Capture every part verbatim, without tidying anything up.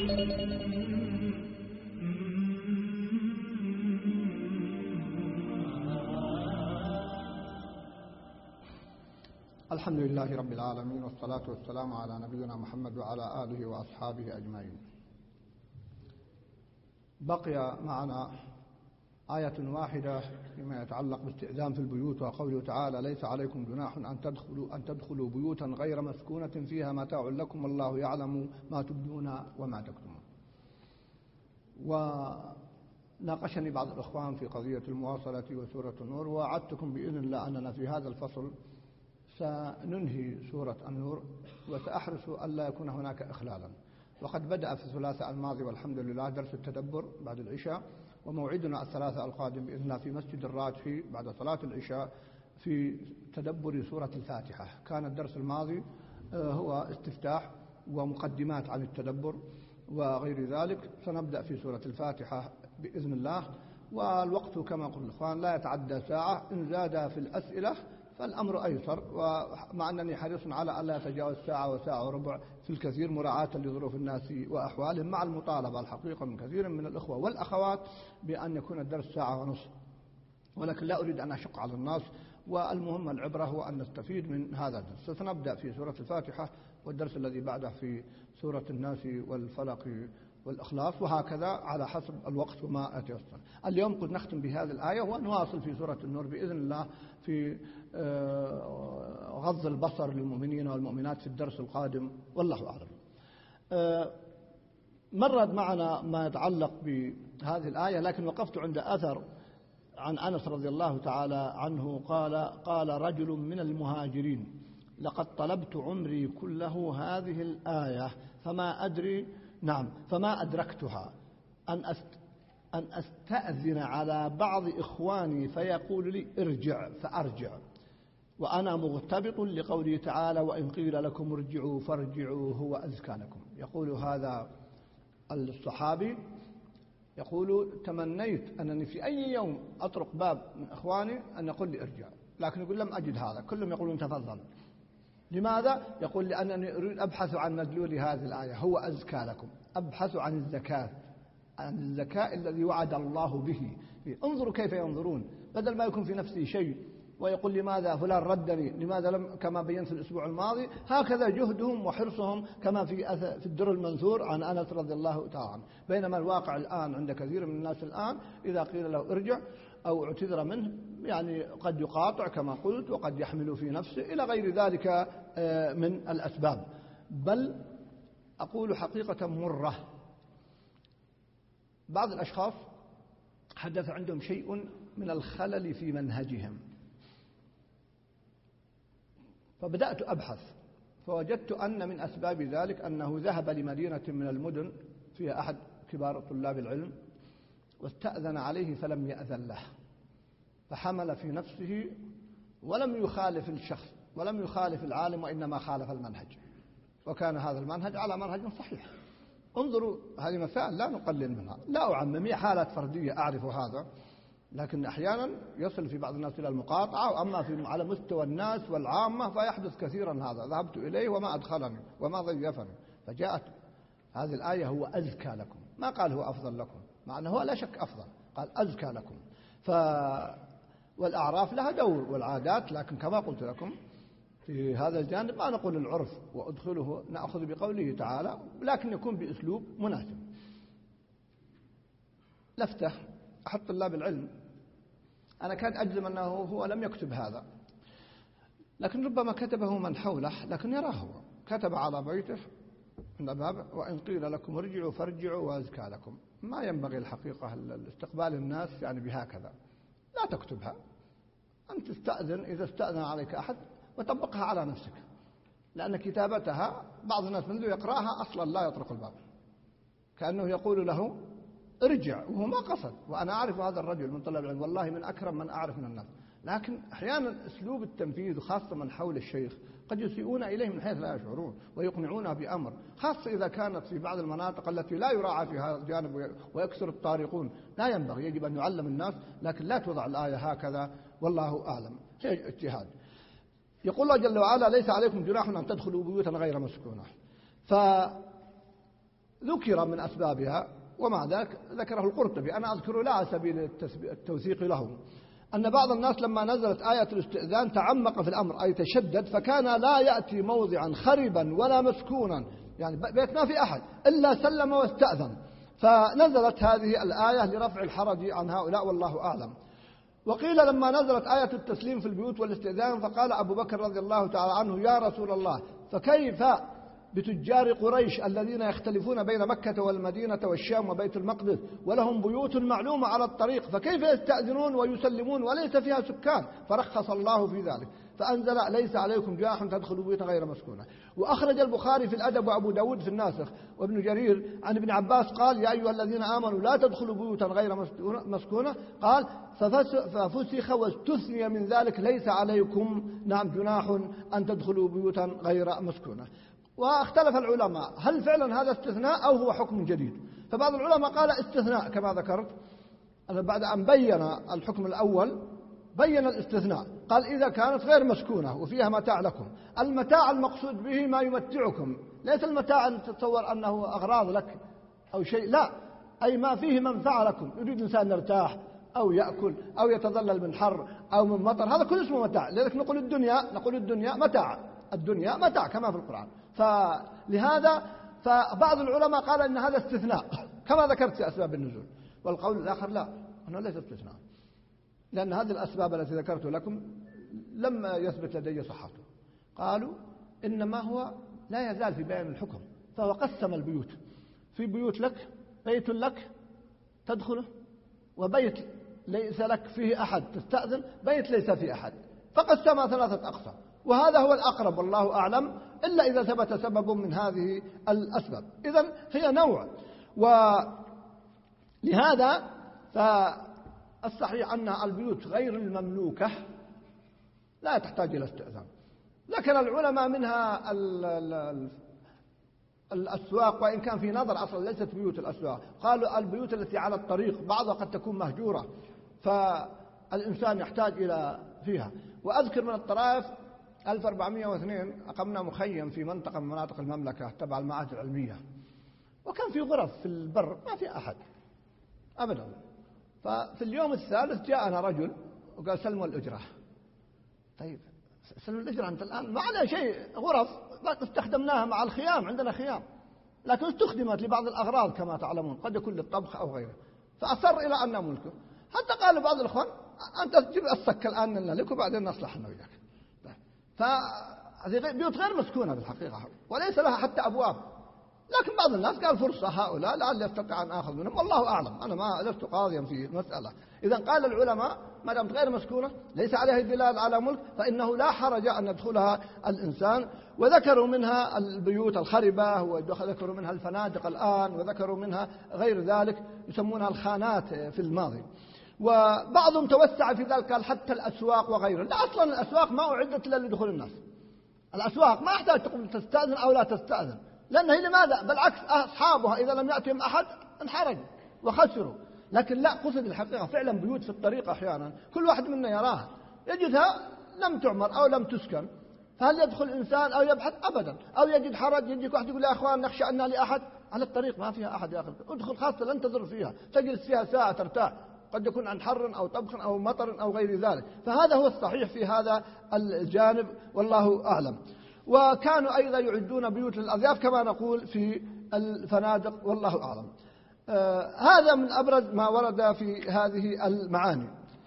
الحمد لله رب العالمين، والصلاة والسلام على نبينا محمد وعلى آله وأصحابه أجمعين. بقي معنا آية واحدة فيما يتعلق باستئذان في البيوت، وقوله تعالى: ليس عليكم جناح أن تدخلوا أن تدخلوا بيوتا غير مسكونة فيها متاع لكم والله يعلم ما تبدون وما تكتمون. وناقشني بعض الإخوان في قضية المواصلة وسورة النور، ووعدتكم بإذن الله أننا في هذا الفصل سننهي سورة النور، وسأحرص ألا يكون هناك إخلالا. وقد بدأ في الثلاثاء الماضي والحمد لله درس التدبر بعد العشاء، وموعدنا الثلاثاء القادم بإذن الله في مسجد الراجحي بعد صلاة العشاء في تدبر سورة الفاتحة. كان الدرس الماضي هو استفتاح ومقدمات عن التدبر وغير ذلك. سنبدأ في سورة الفاتحة بإذن الله، والوقت كما قلت الإخوان لا يتعدى ساعة، إن زاد في الأسئلة فالأمر أيسر، ومع أنني حريص على ألا يتجاوز ساعة وساعة وربع في الكثير مراعاة لظروف الناس وأحوالهم، مع المطالبة الحقيقة من كثير من الإخوة والأخوات بأن يكون الدرس ساعة ونصف، ولكن لا أريد أن أشق على الناس، والمهم العبرة هو أن نستفيد من هذا الدرس. سنبدأ في سورة الفاتحة، والدرس الذي بعده في سورة الناس والفلق والإخلاص، وهكذا على حسب الوقت وما أتيسر. اليوم قد نختم بهذه الآية ونواصل في سورة النور بإذن الله في غض البصر للمؤمنين والمؤمنات في الدرس القادم، والله أعلم. مرد معنا ما يتعلق بهذه الآية، لكن وقفت عند أثر عن أنس رضي الله تعالى عنه قال: قال رجل من المهاجرين: لقد طلبت عمري كله هذه الآية فما أدري نعم فما أدركتها أن أست أن أستأذن على بعض إخواني فيقول لي ارجع فأرجع، وأنا مغتبط لقوله تعالى: وإن قيل لكم ارجعوا فارجعوا هو أزكى لكم. يقول هذا الصحابي، يقول: تمنيت أنني في أي يوم أطرق باب من إخواني أن يقول لي ارجع، لكن يقول لم أجد هذا، كلهم يقولون تفضل. لماذا؟ يقول: لأنني أريد أبحث عن مدلول هذه الآية، هو أزكى لكم. أبحث عن الزكاة، عن الزكاء الذي وعد الله به. انظروا كيف ينظرون، بدل ما يكون في نفسه شيء ويقول لماذا فلان ردني، لماذا لم، كما بينت في الأسبوع الماضي، هكذا جهدهم وحرصهم كما في في الدر المنثور عن أنس رضي الله تعالى عنه. بينما الواقع الآن عند كثير من الناس الآن إذا قيل له ارجع أو اعتذر منه يعني قد يقاطع كما قلت، وقد يحمل في نفسه إلى غير ذلك من الأسباب. بل أقول حقيقة مرة، بعض الأشخاص حدث عندهم شيء من الخلل في منهجهم، فبدأت أبحث فوجدت أن من أسباب ذلك أنه ذهب لمدينة من المدن فيها أحد كبار طلاب العلم واستأذن عليه فلم يأذن له، فحمل في نفسه ولم يخالف الشخص ولم يخالف العالم، وإنما خالف المنهج، وكان هذا المنهج على منهج صحيح. انظروا، هذه مسائل لا نقلل منها، لا أعمم، هي حالات فردية أعرف هذا، لكن أحيانا يصل في بعض الناس إلى المقاطعة، وأما في على مستوى الناس والعامة فيحدث كثيرا هذا. ذهبت إليه وما أدخلني وما ضيفني، فجاءت هذه الآية: هو أزكى لكم. ما قال هو أفضل لكم، مع أنه هو لا شك أفضل، قال أزكى لكم. ف والأعراف لها دور والعادات، لكن كما قلت لكم في هذا الجانب ما نقول العرف وأدخله، نأخذ بقوله تعالى، لكن يكون بأسلوب مناسب. لفتة أحد طلاب العلم، أنا كان أجزم أنه هو لم يكتب هذا، لكن ربما كتبه من حوله، لكن يراه هو كتب على بيته من الباب: وإن قيل لكم ارجعوا فارجعوا وأزكى لكم. ما ينبغي الحقيقة الاستقبال الناس يعني بهكذا، لا تكتبها، أنت تستأذن إذا استأذن عليك أحد وطبقها على نفسك، لأن كتابتها بعض الناس منذ يقرأها أصلا لا يطرق الباب، كأنه يقول له ارجع، وهو ما قصد. وأنا أعرف هذا الرجل من طلاب العلم، والله من أكرم من أعرف من الناس، لكن أحيانا أسلوب التنفيذ خاصة من حول الشيخ قد يسيئون إليه من حيث لا يشعرون ويقنعونه بأمر، خاصة إذا كانت في بعض المناطق التي لا يراعى فيها الجانب ويكثر الطارقون. لا ينبغي، يجب أن يعلم الناس، لكن لا توضع الآية هكذا، والله أعلم، هي اجتهاد. يقول الله جل وعلا: ليس عليكم جناح أن تدخلوا بيوتا غير مسكونة. ف ذكر من أسبابها، ومع ذلك ذكره القرطبي، أنا أذكر لا على سبيل التوثيق له، أن بعض الناس لما نزلت آية الاستئذان تعمق في الأمر، أي تشدد، فكان لا يأتي موضعا خربا ولا مسكونا، يعني بيت ما في أحد إلا سلم واستأذن، فنزلت هذه الآية لرفع الحرج عن هؤلاء والله أعلم. وقيل لما نزلت آية التسليم في البيوت والاستئذان فقال أبو بكر رضي الله تعالى عنه: يا رسول الله، فكيف بتجار قريش الذين يختلفون بين مكة والمدينة والشام وبيت المقدس ولهم بيوت معلومة على الطريق، فكيف يستأذنون ويسلمون وليس فيها سكان؟ فرخص الله في ذلك فأنزل: ليس عليكم جناح تدخلوا بيوتا غير مسكونة. وأخرج البخاري في الأدب وأبو داود في الناسخ وابن جرير عن ابن عباس قال: يا أيها الذين آمنوا لا تدخلوا بيوتا غير مسكونة، قال: ففسخ واستثني من ذلك: ليس عليكم نعم جناح أن تدخلوا بيوتا غير مسكونة. واختلف العلماء هل فعلا هذا استثناء أو هو حكم جديد؟ فبعض العلماء قال استثناء كما ذكرت، بعد أن بين الحكم الأول بين الاستثناء، قال: إذا كانت غير مسكونة وفيها متاع لكم. المتاع المقصود به ما يمتعكم، ليس المتاع أن تتصور أنه أغراض لك أو شيء، لا، أي ما فيه منفعة لكم، يريد الإنسان يرتاح أو يأكل أو يتظلل من حر أو من مطر، هذا كل اسمه متاع. لذلك نقول الدنيا نقول الدنيا متاع، الدنيا متاع كما في القرآن. فلهذا فبعض العلماء قال إن هذا استثناء كما ذكرت في أسباب النزول، والقول الآخر لا، أنه ليس استثناء، لأن هذه الأسباب التي ذكرت لكم لم يثبت لدي صحته. قالوا إنما هو لا يزال في بيان الحكم، فهو قسم البيوت: في بيوت لك، بيت لك تدخله، وبيت ليس لك فيه أحد تستأذن، بيت ليس فيه أحد، فقسم ثلاثة أقسام، وهذا هو الأقرب والله أعلم، إلا إذا ثبت سبب من هذه الأسباب. إذن هي نوع، ولهذا فالصحيح أن البيوت غير المملوكة لا تحتاج إلى استئذان. لكن العلماء منها ال ال الأسواق، وإن كان في نظر أصلا ليست بيوت الأسواق، قالوا البيوت التي على الطريق بعضها قد تكون مهجورة فالإنسان يحتاج إلى فيها. وأذكر من الطرائف ألف وأربعمائة واثنين أقمنا مخيم في منطقة من مناطق المملكة تبع المعاهد العلمية، وكان في غرف في البر ما في أحد أبدا. ففي اليوم الثالث جاءنا رجل وقال: سلموا الأجرة. طيب سلموا الأجرة أنت الآن ما عليه شيء، غرف استخدمناها مع الخيام، عندنا خيام، لكن استخدمت لبعض الأغراض كما تعلمون، قد يكون للطبخ أو غيره، فأصر إلى أن نملكه. حتى قال بعض الأخوان: أنت تجيب السك الآن نملك وبعدين نصلح أنا وياك. فهذه بيوت غير مسكونة بالحقيقة، وليس لها حتى أبواب، لكن بعض الناس قال فرصة هؤلاء لعل يستطيع أن آخذ منهم، والله أعلم، أنا ما لست قاضيا في المسألة. إذا قال العلماء ما دامت غير مسكونة ليس عليها الدلال على ملك، فإنه لا حرج أن يدخلها الإنسان. وذكروا منها البيوت الخربة، وذكروا منها الفنادق الآن، وذكروا منها غير ذلك يسمونها الخانات في الماضي. وبعضهم توسع في ذلك قال حتى الأسواق وغيره. لا، أصلا الأسواق ما أعدت إلا لدخول الناس، الأسواق ما يحتاج تقوم تستأذن أو لا تستأذن، لأنه لماذا؟ بالعكس أصحابها إذا لم يأتهم أحد انحرجوا وخسروا. لكن لا، قصد الحقيقة فعلا بيوت في الطريق أحيانا كل واحد منا يراها يجدها لم تعمر أو لم تسكن، فهل يدخل إنسان أو يبحث؟ أبدا. أو يجد حرج، يجيك واحد يقول: يا أخوان نخشى أن لأحد على الطريق ما فيها أحد، يا أخي ادخل، خاصة لن تضر فيها، تجلس فيها ساعة ترتاح، قد يكون عن حر أو طبخ أو مطر أو غير ذلك. فهذا هو الصحيح في هذا الجانب والله أعلم. وكانوا أيضا يعدون بيوت للأضياف كما نقول في الفنادق والله أعلم. آه هذا من أبرز ما ورد في هذه المعاني.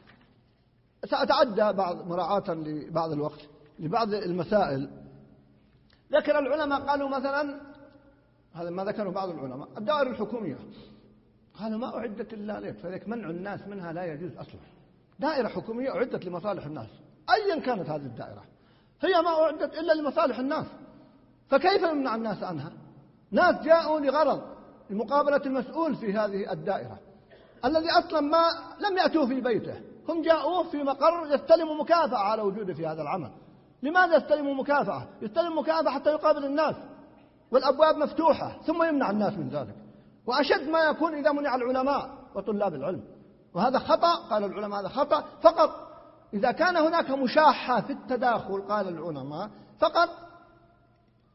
سأتعدى بعض مراعاة لبعض الوقت لبعض المسائل. ذكر العلماء قالوا مثلا، هذا ما ذكره بعض العلماء، الدائرة الحكومية قالوا ما أعدت إلا لك، فذلك منع الناس منها لا يجوز أصلا. دائرة حكومية أعدت لمصالح الناس أيا كانت هذه الدائرة، هي ما أعدت إلا لمصالح الناس، فكيف نمنع الناس عنها؟ ناس جاءوا لغرض لمقابلة المسؤول في هذه الدائرة الذي أصلا ما لم يأتوا في بيته، هم جاءوه في مقر يستلموا مكافأة على وجوده في هذا العمل. لماذا يستلموا مكافأة؟ يستلم مكافأة حتى يقابل الناس والأبواب مفتوحة، ثم يمنع الناس من ذلك. وأشد ما يكون إذا منع العلماء وطلاب العلم، وهذا خطأ. قال العلماء هذا خطأ فقط إذا كان هناك مشاحة في التداخل، قال العلماء، فقط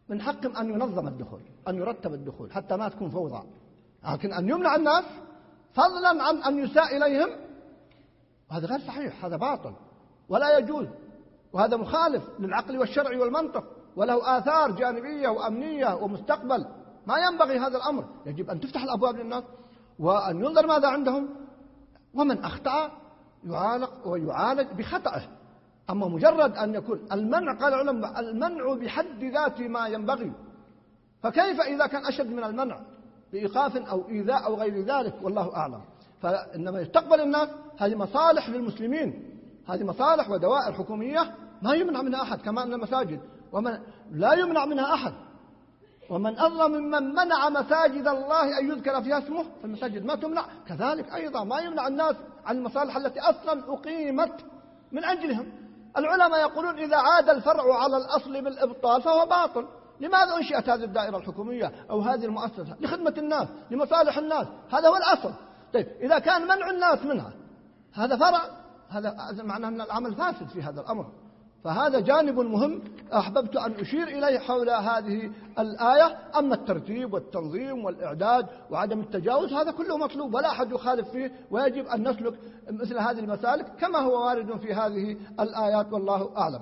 من حقهم أن ينظم الدخول، أن يرتب الدخول حتى ما تكون فوضى. لكن أن يمنع الناس فضلا عن أن يساء إليهم هذا غير صحيح، هذا باطل ولا يجوز، وهذا مخالف للعقل والشرع والمنطق، وله آثار جانبية وأمنية ومستقبل. ما ينبغي هذا الأمر. يجب أن تفتح الأبواب للناس وأن ينظر ماذا عندهم، ومن أخطأ يعالج ويعالج بخطأه. أما مجرد أن يكون المنع، قال العلماء المنع بحد ذاته ما ينبغي، فكيف إذا كان أشد من المنع بإيقاف أو إيذاء أو غير ذلك، والله أعلم. فإنما يستقبل الناس، هذه مصالح للمسلمين، هذه مصالح ودوائر حكومية ما يمنع منها أحد، كما أن المساجد ومن لا يمنع منها أحد. ومن أظلم ممن منع مساجد الله أن يذكر فيها اسمه، فالمساجد ما تمنع، كذلك أيضا ما يمنع الناس عن المصالح التي أصلا أقيمت من أجلهم. العلماء يقولون إذا عاد الفرع على الأصل بالإبطال فهو باطل. لماذا أنشئت هذه الدائرة الحكومية أو هذه المؤسسة؟ لخدمة الناس، لمصالح الناس، هذا هو الأصل. طيب إذا كان منع الناس منها هذا فرع، هذا معناه أن العمل فاسد في هذا الأمر. فهذا جانب مهم أحببت أن أشير إليه حول هذه الآية. أما الترتيب والتنظيم والإعداد وعدم التجاوز هذا كله مطلوب ولا أحد يخالف فيه، ويجب أن نسلك مثل هذه المسالك كما هو وارد في هذه الآيات، والله أعلم.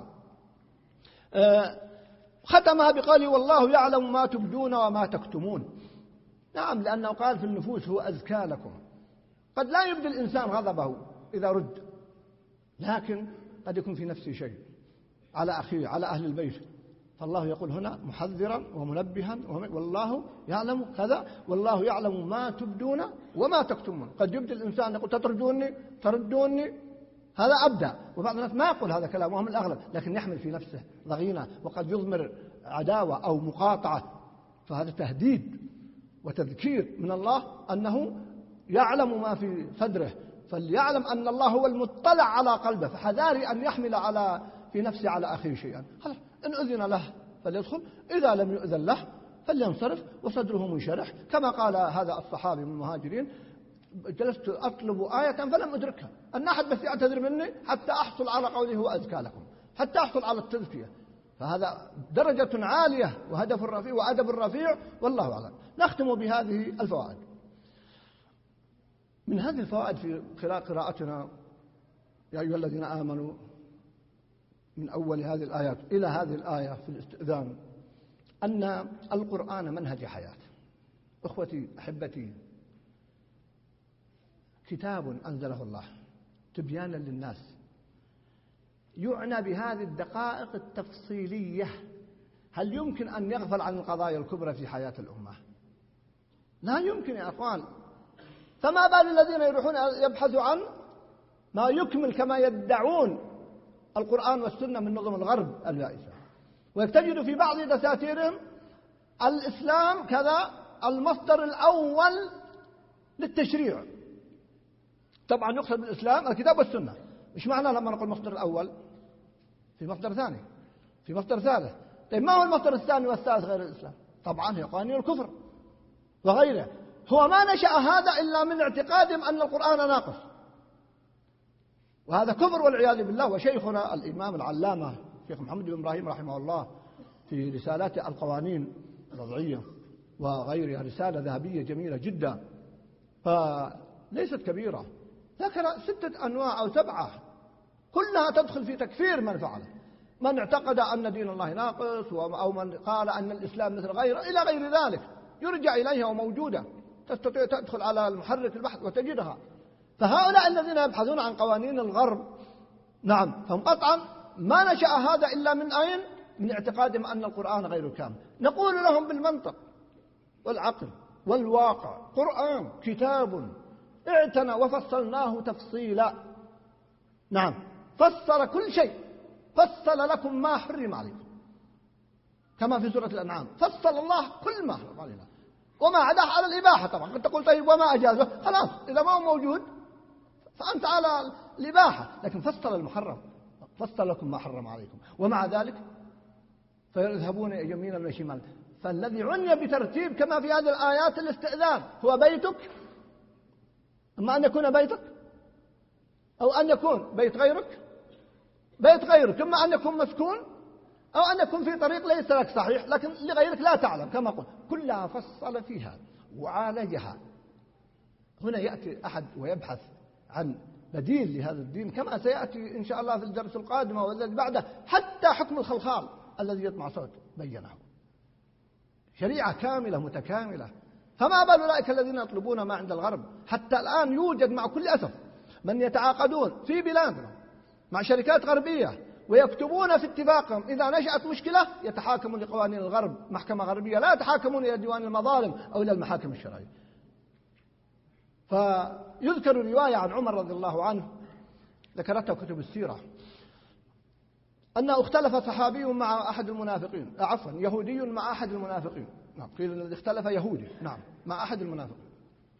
آه ختمها بقوله والله يعلم ما تبدون وما تكتمون. نعم، لأنه قال في النفوس هو أزكى لكم. قد لا يبدي الإنسان غضبه إذا رد، لكن قد يكون في نفسه شيء على أخيه، على أهل البيت، فالله يقول هنا محذرا ومنبها والله يعلم كذا، والله يعلم ما تبدون وما تكتمون. قد يبدي الإنسان يقول تطردوني تردوني، هذا أبدأ، وبعض الناس ما يقول هذا كلام وهم الأغلب، لكن يحمل في نفسه ضغينة وقد يضمر عداوة أو مقاطعة. فهذا تهديد وتذكير من الله أنه يعلم ما في صدره، فليعلم أن الله هو المطلع على قلبه، فحذاري أن يحمل على في نفسه على أخيه شيئا. خلاص، إن أذن له فليدخل، إذا لم يؤذن له فلينصرف وصدره منشرح، كما قال هذا الصحابي من المهاجرين جلست أطلب آية فلم أدركها، أن أحد بس يعتذر مني حتى أحصل على قوله هو أزكى لكم، حتى أحصل على التزكية. فهذا درجة عالية وهدف الرفيع وأدب الرفيع، والله أعلم. نختم بهذه الفوائد. من هذه الفوائد في خلال قراءتنا يا أيها الذين آمنوا من أول هذه الآيات إلى هذه الآية في الاستئذان أن القرآن منهج حياة. أخوتي أحبتي، كتاب أنزله الله تبيانا للناس، يعنى بهذه الدقائق التفصيلية. هل يمكن أن يغفل عن القضايا الكبرى في حياة الأمة؟ لا يمكن يا أخوان. فما بال الذين يروحون يبحثوا عن ما يكمل كما يدعون القرآن والسنة من نظم الغرب البائسة، ويتجد في بعض دساتيرهم الإسلام كذا المصدر الأول للتشريع. طبعا يقصد بالإسلام الكتاب والسنة. إيش معنى لما نقول المصدر الأول؟ في مصدر ثاني، في مصدر ثالث. طيب ما هو المصدر الثاني والثالث غير الإسلام؟ طبعا هي قوانين الكفر وغيره. هو ما نشأ هذا إلا من اعتقادهم أن القرآن ناقص، وهذا كفر والعياذ بالله. وشيخنا الإمام العلامة شيخ محمد بن إبراهيم رحمه الله في رسالته القوانين الوضعية وغيرها، رسالة ذهبية جميلة جدا فليست كبيرة، ذكر ستة أنواع أو سبعة كلها تدخل في تكفير من فعله، من اعتقد أن دين الله ناقص، أو من قال أن الإسلام مثل غيره إلى غير ذلك، يرجع إليها وموجودة، تستطيع تدخل على المحرك البحث وتجدها. فهؤلاء الذين يبحثون عن قوانين الغرب، نعم، فهم قطعا ما نشأ هذا إلا من أين؟ من اعتقادهم أن القرآن غير كامل. نقول لهم بالمنطق والعقل والواقع، قرآن كتاب اعتنى وفصلناه تفصيلا. نعم، فصل كل شيء، فصل لكم ما حرم عليكم، كما في سورة الأنعام فصل الله كل ما حرم علينا وما عداه على الإباحة. طبعا قد تقول طيب وما أجازه، خلاص إذا ما هو موجود فأنت على الإباحة، لكن فصل المحرم، فصل لكم ما حرم عليكم. ومع ذلك فيذهبون يمينا وشمالا. فالذي عني بترتيب كما في هذه الآيات الاستئذان هو بيتك، أما أن يكون بيتك أو أن يكون بيت غيرك، بيت غيرك، إما أن يكون مسكون أو أن يكون في طريق ليس لك صحيح لكن لغيرك لا تعلم كما قلت، كلها فصل فيها وعالجها. هنا يأتي أحد ويبحث عن بديل لهذا الدين كما سيأتي إن شاء الله في الدرس القادم والذي بعده، حتى حكم الخلخال الذي يطمع صوت بينه، شريعة كاملة متكاملة. فما بال أولئك الذين يطلبون ما عند الغرب. حتى الآن يوجد مع كل أسف من يتعاقدون في بلادنا مع شركات غربية ويكتبون في اتفاقهم إذا نشأت مشكلة يتحاكمون لقوانين الغرب، محكمة غربية، لا يتحاكمون إلى ديوان المظالم أو إلى المحاكم الشرعية. فيذكر رواية عن عمر رضي الله عنه ذكرتها كتب السيرة أنه اختلف صحابي مع أحد المنافقين، عفوا يهودي مع أحد المنافقين، نعم قيل الذي اختلف يهودي، نعم مع أحد المنافقين.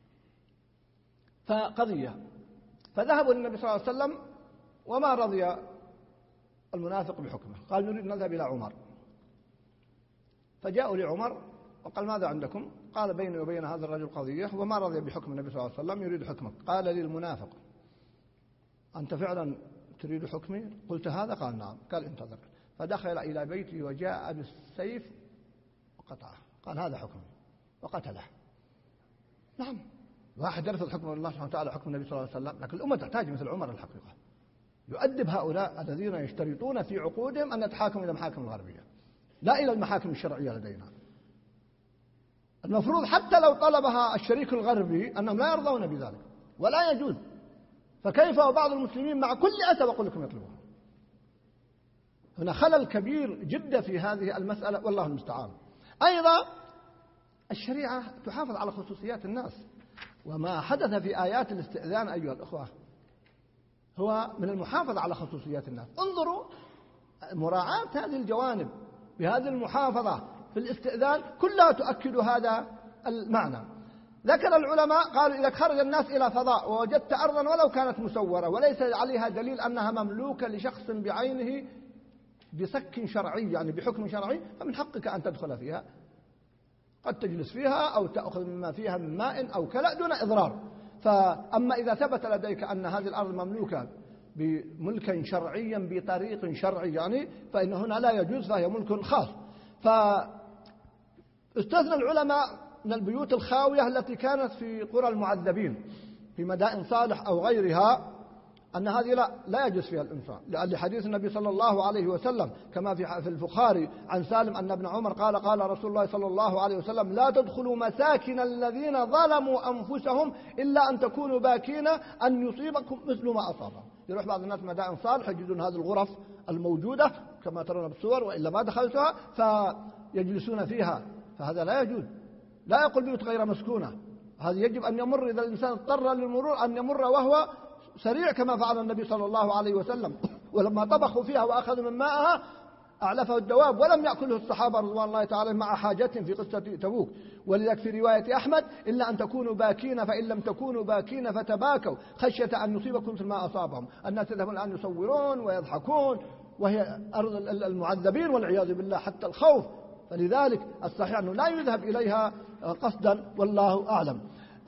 فقضية فذهبوا للنبي صلى الله عليه وسلم وما رضي المنافق بحكمه، قال نريد نذهب إلى عمر. فجاءوا لعمر وقال ماذا عندكم؟ قال بيني وبين هذا الرجل قضية وما رضي بحكم النبي صلى الله عليه وسلم يريد حكمك. قال لي المنافق أنت فعلا تريد حكمي؟ قلت هذا؟ قال نعم. قال انتظر. فدخل إلى بيتي وجاء بالسيف وقطعه، قال هذا حكمي وقتله. نعم، واحد يرفض حكم الله سبحانه وتعالى حكم النبي صلى الله عليه وسلم، لكن الأمة تحتاج مثل عمر الحقيقة يؤدب هؤلاء الذين يشترطون في عقودهم أن نتحاكم إلى المحاكم الغربية لا إلى المحاكم الشرعية لدينا. المفروض حتى لو طلبها الشريك الغربي أنهم لا يرضون بذلك ولا يجوز، فكيف وبعض المسلمين مع كل أسى أقول لكم يطلبون. هنا خلل كبير جدا في هذه المسألة والله المستعان. أيضا الشريعة تحافظ على خصوصيات الناس، وما حدث في آيات الاستئذان أيها الأخوة هو من المحافظة على خصوصيات الناس. انظروا مراعاة هذه الجوانب بهذه المحافظة في الاستئذان كلها تؤكد هذا المعنى. ذكر العلماء قالوا إذا خرج الناس إلى فضاء ووجدت أرضا ولو كانت مسورة وليس عليها دليل أنها مملوكة لشخص بعينه بسك شرعي يعني بحكم شرعي، فمن حقك أن تدخل فيها، قد تجلس فيها أو تأخذ مما فيها من ماء أو كلا دون إضرار. فأما إذا ثبت لديك أن هذه الأرض مملوكة بملك شرعيا بطريق شرعي يعني فإن هنا لا يجوز، فهي ملك خاص. فاستثنى العلماء من البيوت الخاوية التي كانت في قرى المعذبين في مدائن صالح أو غيرها أن هذه لا, لا يجوز فيها الإنسان، لأن حديث النبي صلى الله عليه وسلم كما في في البخاري عن سالم أن ابن عمر قال قال رسول الله صلى الله عليه وسلم لا تدخلوا مساكن الذين ظلموا أنفسهم إلا أن تكونوا باكين أن يصيبكم مثل ما أصابهم. يروح بعض الناس مدائن صالح يجدون هذه الغرف الموجودة كما ترون بالصور وإلا ما دخلتها فيجلسون فيها، فهذا لا يجوز. لا يقول بيوت غير مسكونة، هذا يجب أن يمر إذا الإنسان اضطر للمرور أن يمر وهو سريع كما فعل النبي صلى الله عليه وسلم. ولما طبخوا فيها وأخذوا من ماءها أعلفه الدواب ولم يأكله الصحابة رضوان الله تعالى مع حاجتهم في قصة تبوك. ولذلك في رواية أحمد إلا أن تكونوا باكين فإن لم تكونوا باكين فتباكوا خشية أن يصيبكم مثل ما أصابهم. الناس يذهبون الآن يصورون ويضحكون وهي أرض المعذبين والعياذ بالله حتى الخوف. فلذلك الصحيح أنه لا يذهب إليها قصدا والله أعلم.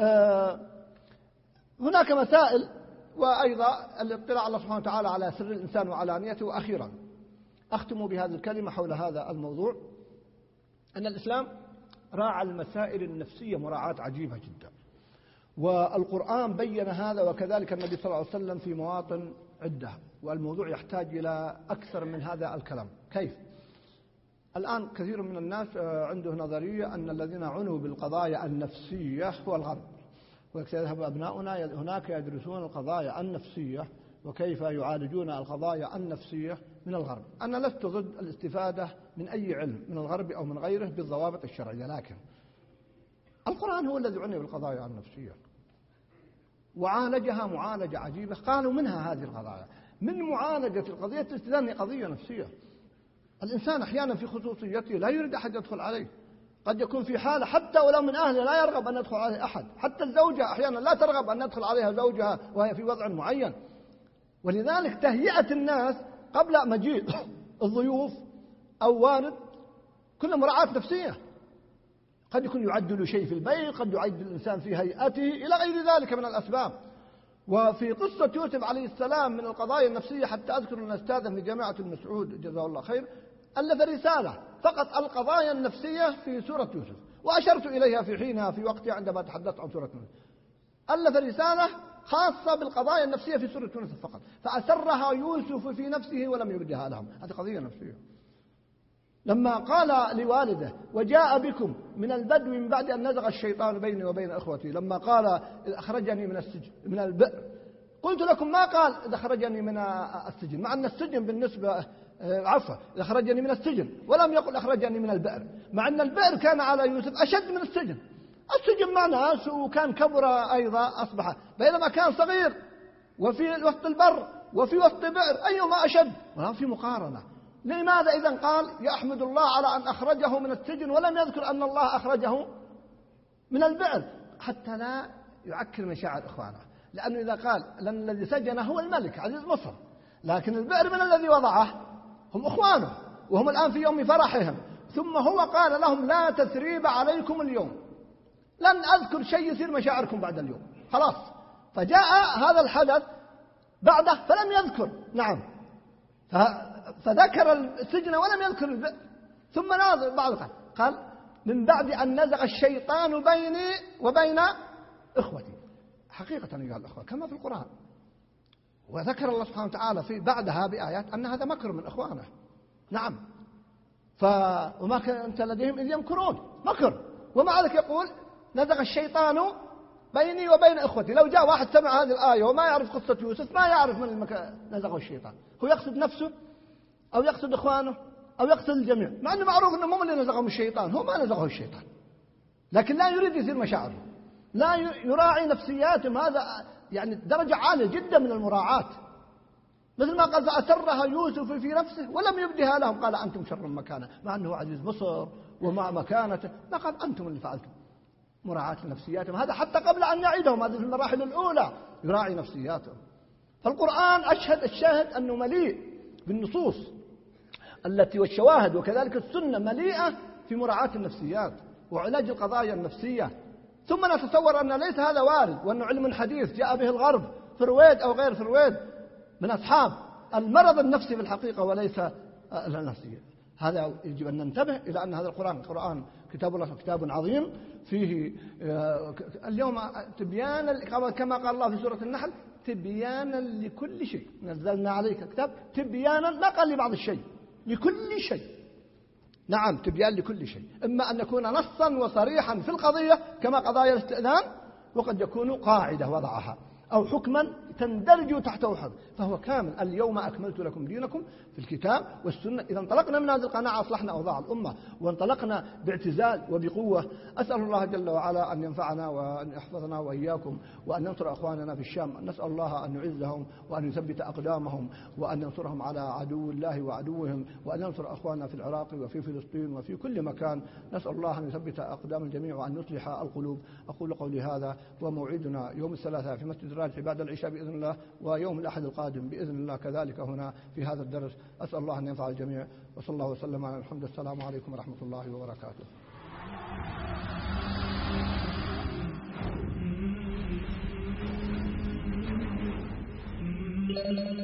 هناك مسائل وأيضا الاطلاع الله سبحانه وتعالى على سر الإنسان وعلانيته. وأخيرا أختم بهذه الكلمة حول هذا الموضوع أن الإسلام راعى المسائل النفسية مراعاة عجيبة جدا، والقرآن بين هذا وكذلك النبي صلى الله عليه وسلم في مواطن عدة، والموضوع يحتاج إلى أكثر من هذا الكلام. كيف؟ الآن كثير من الناس عنده نظرية أن الذين عنوا بالقضايا النفسية هو الغرب، ويذهب أبناؤنا هناك يدرسون القضايا النفسية وكيف يعالجون القضايا النفسية من الغرب. أنا لست ضد الاستفادة من أي علم من الغرب أو من غيره بالضوابط الشرعية، لكن القرآن هو الذي عني بالقضايا النفسية وعالجها معالجة عجيبة. قالوا منها هذه القضايا من معالجة القضية الاستئذان هي قضية نفسية. الإنسان أحيانا في خصوصيته لا يريد أحد يدخل عليه، قد يكون في حالة حتى ولو من أهله لا يرغب أن يدخل عليه أحد، حتى الزوجة أحيانا لا ترغب أن يدخل عليها زوجها وهي في وضع معين. ولذلك تهيئة الناس قبل مجيء الضيوف أو وارد كل مراعاة نفسية. قد يكون يعدل شيء في البيت، قد يعدل الإنسان في هيئته إلى غير ذلك من الأسباب. وفي قصة يوسف عليه السلام من القضايا النفسية حتى أذكر أن أستاذه في جامعة المسعود جزاه الله خير ألف رسالة فقط القضايا النفسية في سورة يوسف، وأشرت إليها في حينها في وقتها عندما تحدثت عن سورة يوسف. ألف رسالة خاصة بالقضايا النفسية في سورة يوسف فقط، فأسرها يوسف في نفسه ولم يبدها لهم. هذه قضية نفسية. لما قال لوالده وجاء بكم من البدو من بعد أن نزغ الشيطان بيني وبين إخوتي، لما قال أخرجني من السجن من البئر، قلت لكم ما قال إذا أخرجني من السجن، مع أن السجن بالنسبة عفوا إذا أخرجني من السجن، ولم يقل أخرجني من البئر، مع أن البئر كان على يوسف أشد من السجن. السجن مع ناس وكان كبر أيضا أصبح، بينما كان صغير وفي وسط البر وفي وسط بئر أيهما أشد؟ ولا في مقارنة. لماذا إذن قال يحمد الله على أن أخرجه من السجن ولم يذكر أن الله أخرجه من البئر حتى لا يعكر مشاعر إخوانه؟ لأنه إذا قال لأن الذي سجنه هو الملك عزيز مصر، لكن البئر من الذي وضعه؟ هم أخوانه، وهم الآن في يوم فرحهم. ثم هو قال لهم لا تثريب عليكم اليوم، لن أذكر شيء يثير مشاعركم بعد اليوم، خلاص. فجاء هذا الحدث بعده فلم يذكر، نعم، فذكر السجن ولم يذكر البئر. ثم ناظر بعض قال قال من بعد أن نزغ الشيطان بيني وبين إخوتي. حقيقة أيها الأخوة كما في القرآن، وذكر الله سبحانه وتعالى في بعدها بآيات أن هذا مكر من إخوانه، نعم. ف وما كنت لديهم إذ يمكرون، مكر، ومع ذلك يقول نزغ الشيطان بيني وبين إخوتي. لو جاء واحد سمع هذه الآية وما يعرف قصة يوسف ما يعرف من المك... نزغه الشيطان، هو يقصد نفسه أو يقصد إخوانه أو يقصد الجميع، مع أنه معروف أنه مو اللي نزغهم الشيطان، هو ما نزغه الشيطان، لكن لا يريد يثير مشاعره، لا يراعي نفسياتهم. هذا يعني درجة عالية جدا من المراعاة. مثل ما قال فأسرها يوسف في نفسه ولم يبدها لهم، قال أنتم شر مكانه، مع أنه عزيز مصر ومع مكانته، ما قال أنتم اللي فعلتم. مراعاة نفسياتهم، هذا حتى قبل أن يعيدهم، هذه في المراحل الأولى يراعي نفسياتهم. فالقرآن أشهد الشاهد أنه مليء بالنصوص التي والشواهد، وكذلك السنة مليئة في مراعاة النفسيات وعلاج القضايا النفسية. ثم نتصور أن ليس هذا وارد، وأنه علم حديث جاء به الغرب فرويد أو غير فرويد من أصحاب المرض النفسي في الحقيقة وليس النفسية. هذا يجب أن ننتبه إلى أن هذا القرآن القرآن كتاب الله كتاب عظيم، فيه اليوم تبيانا كما قال الله في سورة النحل تبيانا لكل شيء، نزلنا عليك كتاب تبيانا، ما قال لبعض الشيء، لكل شيء. نعم، تبيان لكل شيء، إما أن يكون نصا وصريحا في القضية كما قضايا الاستئذان، وقد يكون قاعدة وضعها أو حكما تندرج تحته حكم، فهو كامل. اليوم أكملت لكم دينكم في الكتاب والسنة. إذا انطلقنا من هذه القناعة أصلحنا أوضاع الأمة، وانطلقنا باعتزال وبقوة. أسأل الله جل وعلا أن ينفعنا وأن يحفظنا وإياكم، وأن ينصر أخواننا في الشام. نسأل الله أن يعزهم وأن يثبت أقدامهم، وأن ينصرهم على عدو الله وعدوهم، وأن ينصر أخواننا في العراق وفي فلسطين وفي كل مكان. نسأل الله أن يثبت أقدام الجميع وأن يصلح القلوب. أقول قولي هذا، وموعدنا يوم الثلاثاء في مسجد الراجحي بعد العشاء بإذن الله، ويوم الأحد القادم بإذن الله كذلك هنا في هذا الدرس. أسأل الله أن ينفع الجميع، وصلى الله وسلم على محمد. السلام عليكم ورحمة الله وبركاته.